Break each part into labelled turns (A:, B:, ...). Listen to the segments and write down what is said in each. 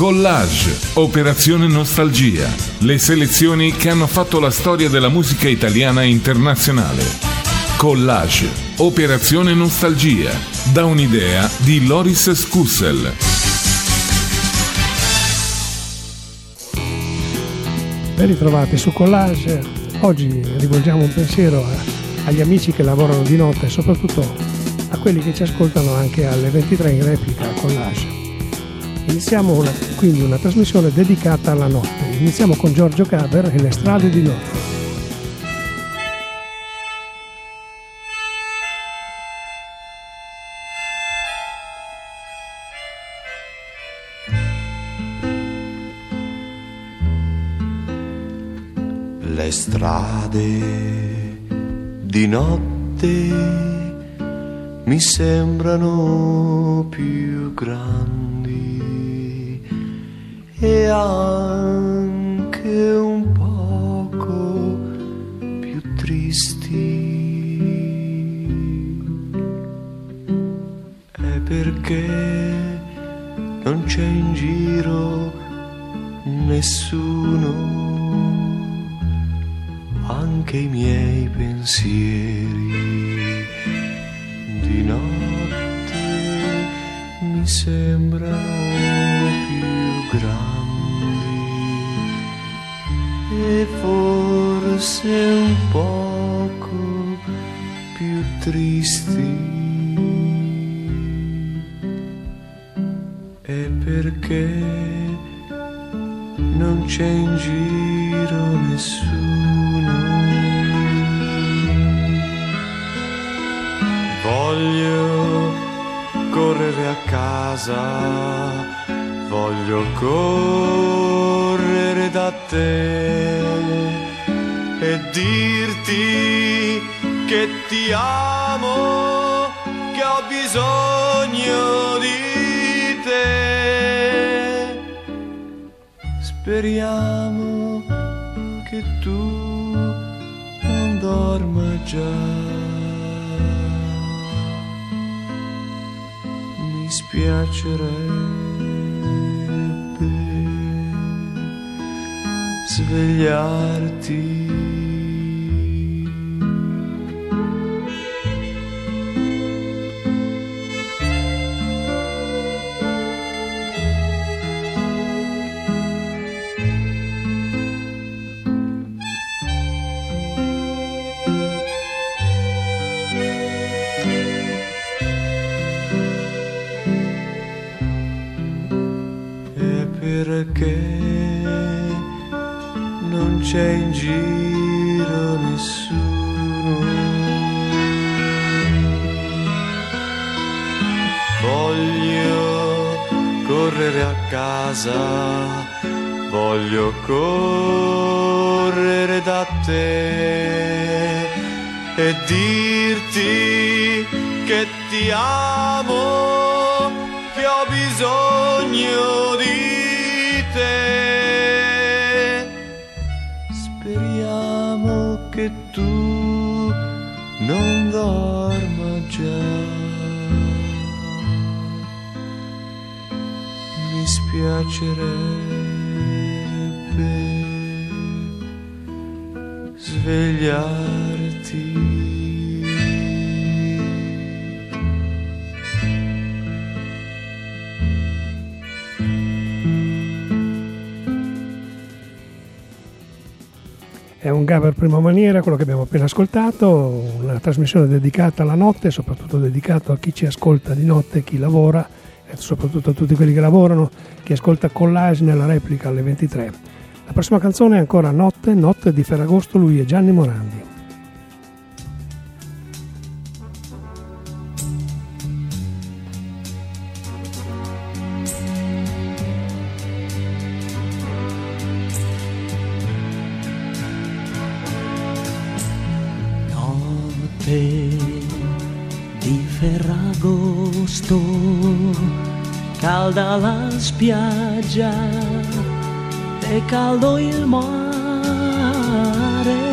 A: Collage, Operazione Nostalgia, le selezioni che hanno fatto la storia della musica italiana e internazionale. Collage, Operazione Nostalgia, da un'idea di Loris Scussel.
B: Ben ritrovati su Collage. Oggi rivolgiamo un pensiero agli amici che lavorano di notte e soprattutto a quelli che ci ascoltano anche alle 23 in replica a Collage. Iniziamo quindi una trasmissione dedicata alla notte. Iniziamo con Giorgio Gaber e le strade di notte.
C: Le strade di notte mi sembrano più grandi e anche un poco più tristi. È perché non c'è in giro nessuno, anche i miei pensieri di notte mi sembrano più grandi e forse un poco più tristi. E perché non c'è in giro nessuno. Voglio correre a casa, voglio correre da te e dirti che ti amo, che ho bisogno di te. Speriamo che tu non dorma già. Mi spiacerebbe svegliarti. Perché non c'è in giro nessuno. Voglio correre a casa, voglio correre da te e dirti che ti amo, che ho bisogno di te. Speriamo che tu non dorma già. Mi spiacerebbe svegliarti.
B: È un Gaber prima maniera, quello che abbiamo appena ascoltato, una trasmissione dedicata alla notte, soprattutto dedicato a chi ci ascolta di notte, chi lavora, e soprattutto a tutti quelli che lavorano, chi ascolta Collage nella replica alle 23. La prossima canzone è ancora Notte, Notte di Ferragosto, lui è Gianni Morandi.
D: Di Ferragosto, calda la spiaggia e caldo il mare,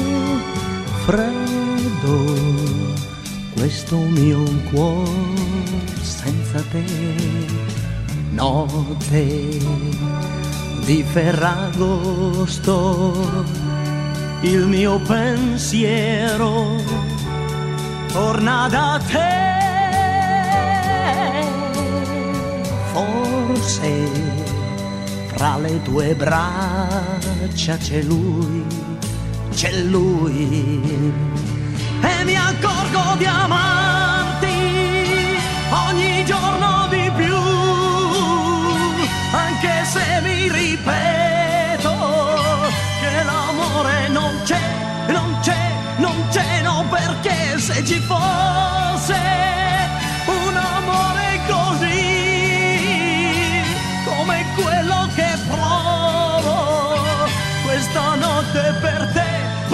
D: freddo questo mio cuore senza te, notte di Ferragosto, il mio pensiero torna da te. Forse fra le tue braccia c'è lui, e mi accorgo di amarti ogni giorno di più, anche se mi ripeto che l'amore non c'è, no, perché se ci fosse un amore così come quello che provo questa notte per te,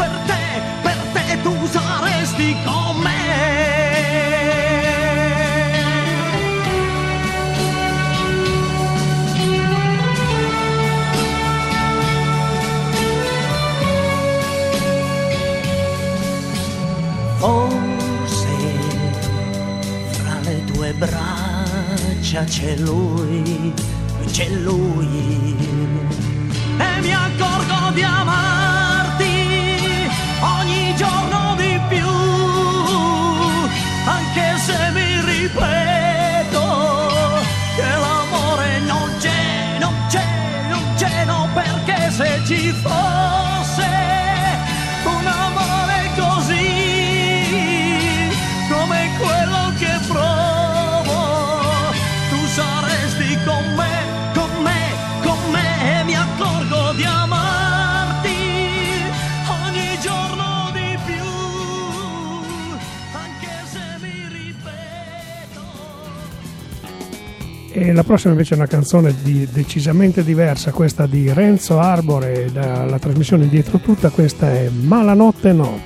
D: tu saresti con me. Forse fra le tue braccia c'è lui, e mi accorgo di amarti ogni giorno di più, anche se mi ripeto che l'amore non c'è, no, perché se ci fosse un amore così come quello che provo, tu saresti con me, e mi accorgo di amarti ogni giorno di più, anche se mi ripeto.
B: E la prossima invece è una canzone decisamente diversa, questa di Renzo Arbore, dalla trasmissione Dietro Tutta. Questa è Malanotte no.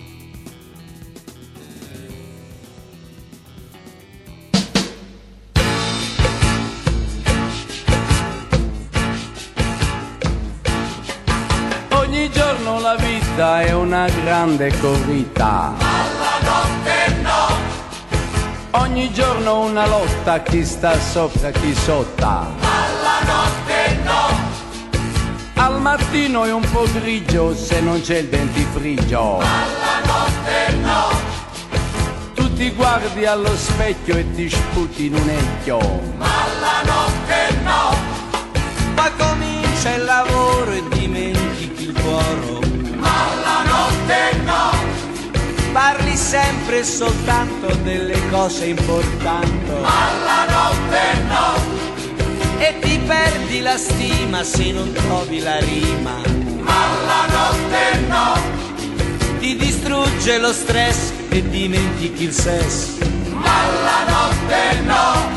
E: È una grande corrida,
F: alla notte no.
E: Ogni giorno una lotta, chi sta sopra, chi sotto.
F: Alla notte no.
E: Al mattino è un po' grigio se non c'è il dentifricio.
F: Alla notte no.
E: Tu ti guardi allo specchio e ti sputi in un ecchio.
F: Alla notte no.
E: Ma comincia il lavoro e dimentichi il cuore.
F: Alla notte no.
E: Parli sempre e soltanto delle cose importanti.
F: Alla notte no.
E: E ti perdi la stima se non trovi la rima.
F: Alla notte no.
E: Ti distrugge lo stress e dimentichi il sesso.
F: Alla notte no.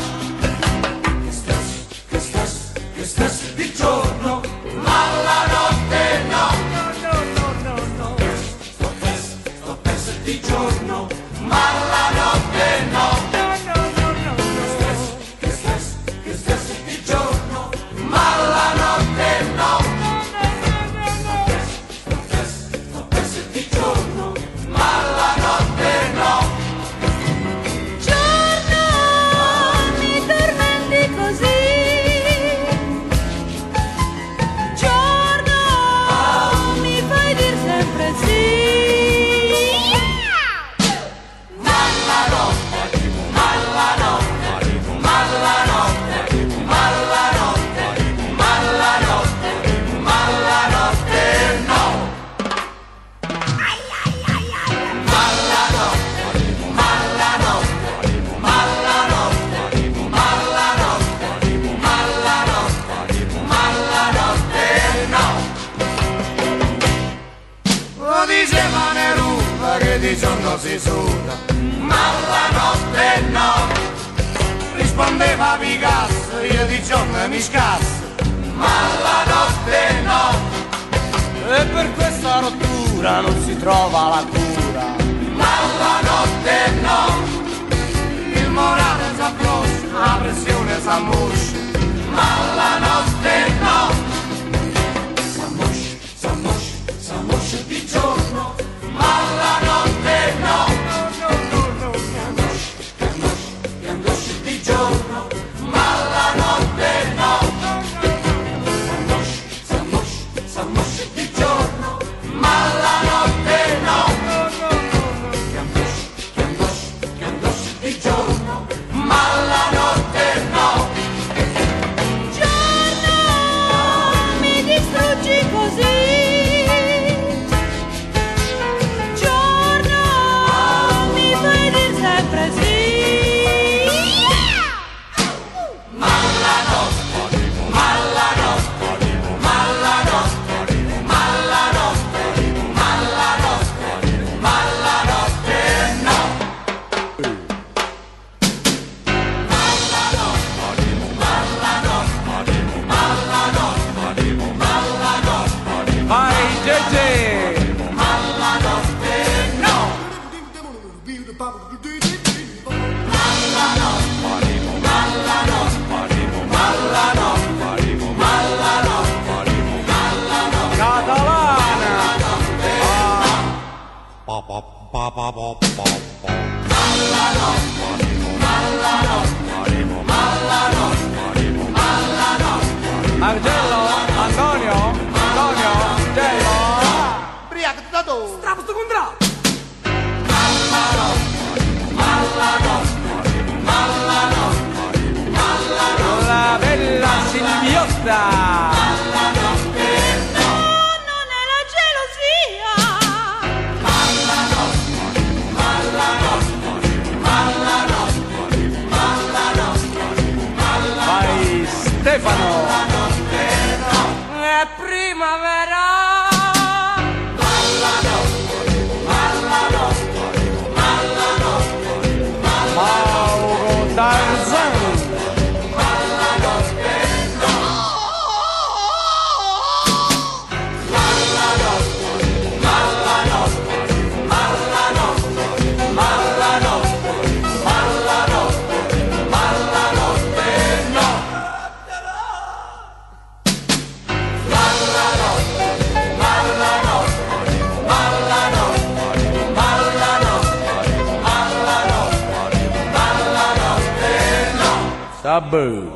F: Che stress di giorno. Alla notte no. Di giorno, ma la notte no. Che stress di giorno, ma la notte no. Stress di giorno, ma la notte no.
G: Giorno, mi tormenti così. Giorno, mi fai dir sempre sì.
F: Di giorno si suda, ma la notte no. Rispondeva Picasso, io di giorno mi scasso, ma la notte no.
E: E per questa rottura non si trova la cura.
F: Ma la notte no. Il morale s'affloscia, la pressione s'ammoscia, ma la notte no. S'ammoscia di giorno, ma la notte no. Che angoscia di giorno, ma la notte
E: Margello, Antonio, Margello.
F: Briaco, da dove?
E: Strappo sto contratto. La bella Silviotta. Stefano, è primavera. Mauro Tarzan. Tabù.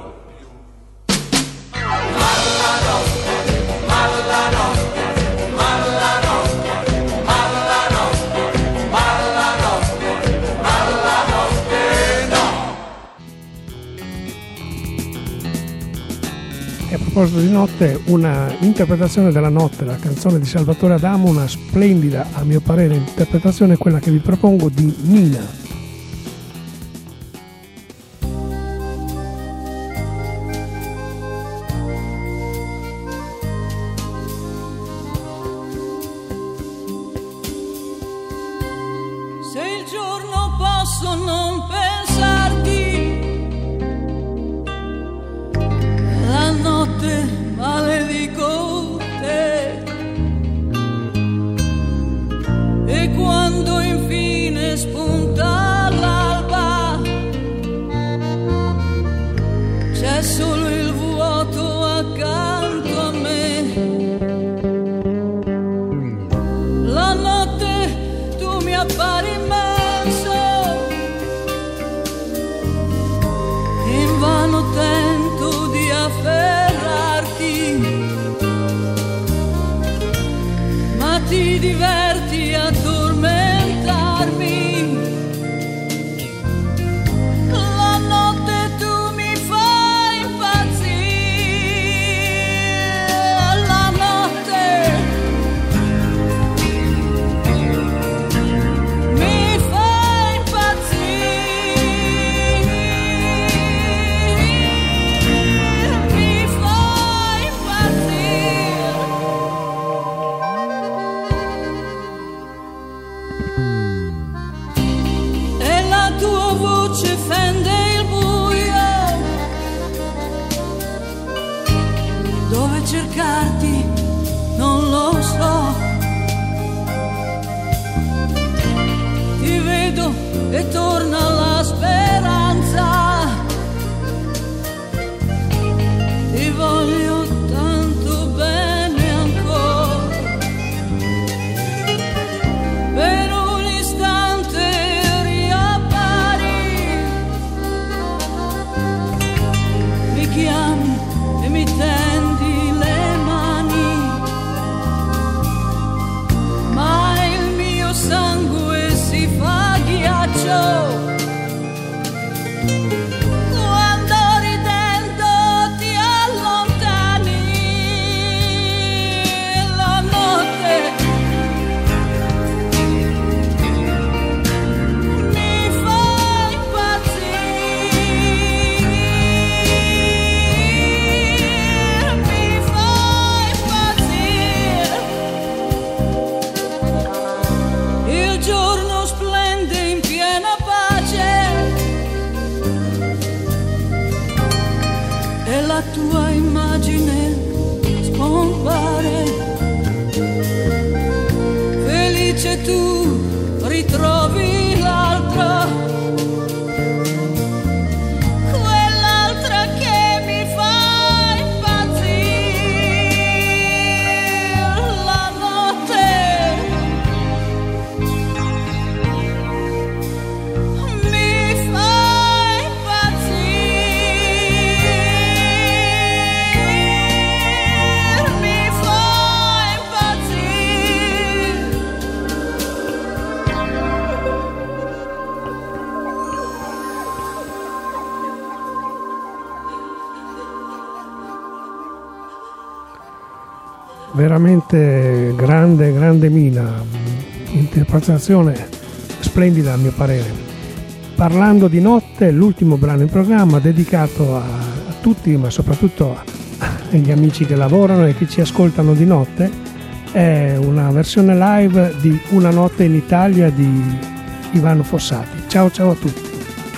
B: E a proposito di notte, una interpretazione della notte, la canzone di Salvatore Adamo, una splendida, a mio parere, interpretazione, quella che vi propongo, di Nina.
G: Se il giorno posso non pensarti, la notte maledico te. E quando infine spunta l'alba, c'è solo il vuoto accanto a me. La notte tu mi appari invano tento di afferrarti, ma ti diverti a tormentarmi. La notte tu mi fai impazzire, la notte mi fai impazzire. Fende il buio, dove cercarti non lo so. Ti vedo e torna la speranza, ti voglio tanto bene ancora. Per un istante chiami e mi tendi le mani, ma il mio sangue si fa ghiaccio quando ridendo ti allontani. La notte mi fa impazzire. Il giorno splende in piena pace e la tua immagine scompare. Felice tu ritrovi l'altro, quell'altra che mi fa impazzire. La notte mi fa impazzire.
B: veramente grande Mina, interpretazione splendida a mio parere. Parlando di notte, l'ultimo brano in programma dedicato a tutti, ma soprattutto agli amici che lavorano e che ci ascoltano di notte, è una versione live di Una notte in Italia di Ivano Fossati. Ciao a tutti.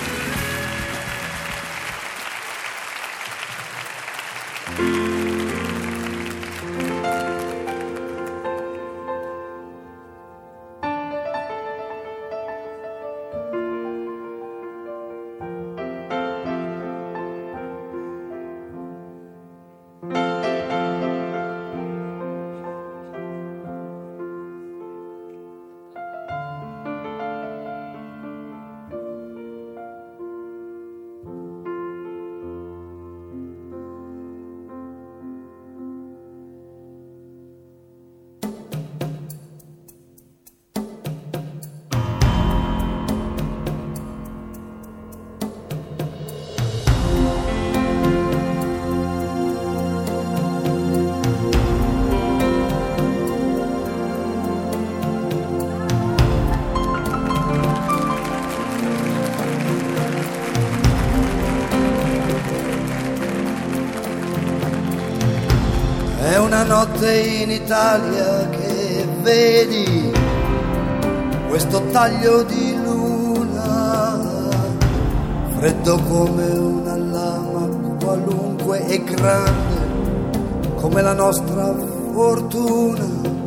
H: Una notte in Italia che vedi questo taglio di luna, freddo come una lama qualunque e grande come la nostra fortuna,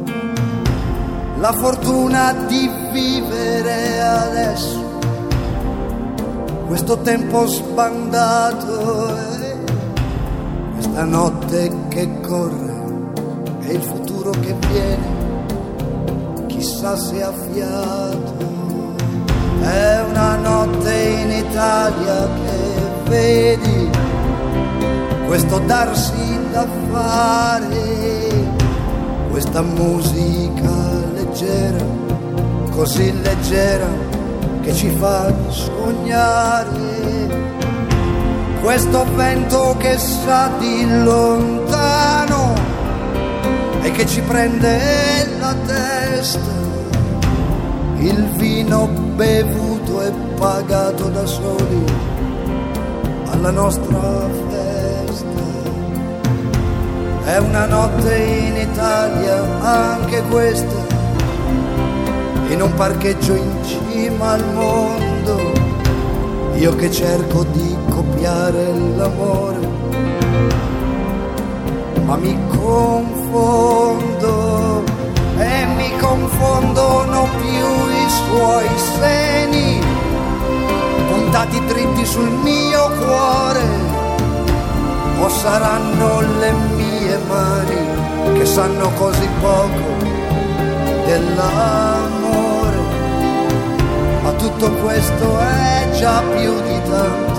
H: la fortuna di vivere adesso questo tempo sbandato e questa notte che corre e il futuro che viene, chissà se ha fiato. È una notte in Italia che vedi questo darsi da fare, questa musica leggera, così leggera che ci fa sognare, questo vento che sa di lontano e che ci prende la testa, il vino bevuto e pagato da soli alla nostra festa. È una notte in Italia anche questa, in un parcheggio in cima al mondo, io che cerco di copiare l'amore, ma mi confondo e mi confondono più i suoi seni puntati dritti sul mio cuore, o saranno le mie mani che sanno così poco dell'amore, ma tutto questo è già più di tanto,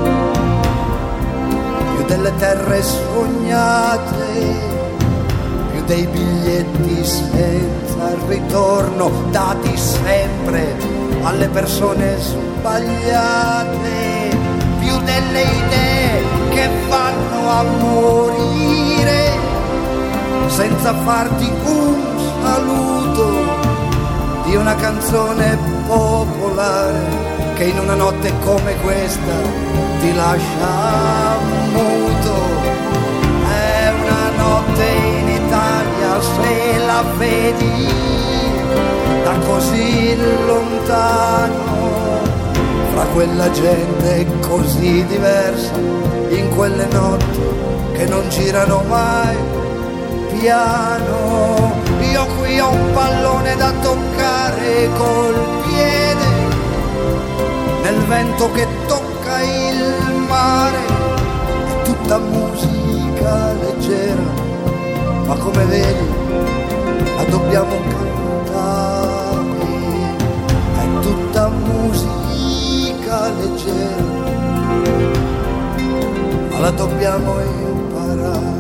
H: delle terre sognate, più dei biglietti senza ritorno dati sempre alle persone sbagliate, più delle idee che vanno a morire senza farti un saluto di una canzone popolare che in una notte come questa ti lascia muto. È una notte in Italia se la vedi da così lontano, fra quella gente così diversa, in quelle notti che non girano mai piano. Io qui ho un pallone da toccare col piede, nel vento che tocca il mare, è tutta musica leggera, ma come vedi la dobbiamo cantare, è tutta musica leggera, ma la dobbiamo imparare.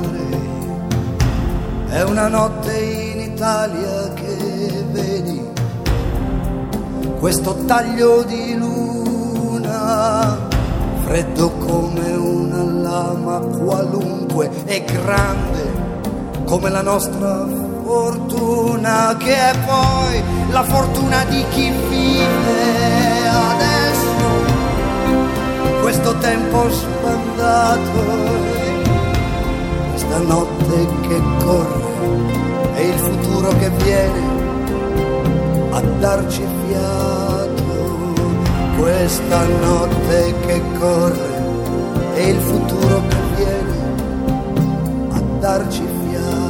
H: È una notte in Italia che vedi questo taglio di luna, freddo come una lama qualunque e grande come la nostra fortuna, che è poi la fortuna di chi vive adesso questo tempo sbandato, questa notte che corre e il futuro che viene a darci fiato, questa notte che corre e il futuro che viene a darci fiato.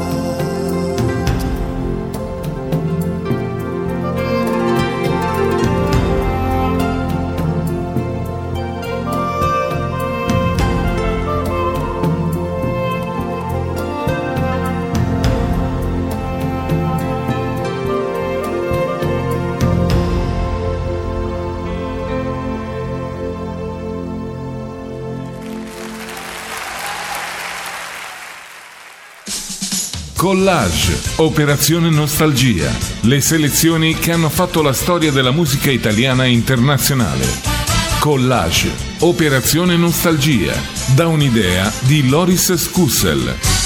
A: Collage, Operazione Nostalgia, le selezioni che hanno fatto la storia della musica italiana internazionale. Collage, Operazione Nostalgia, da un'idea di Loris Scussel.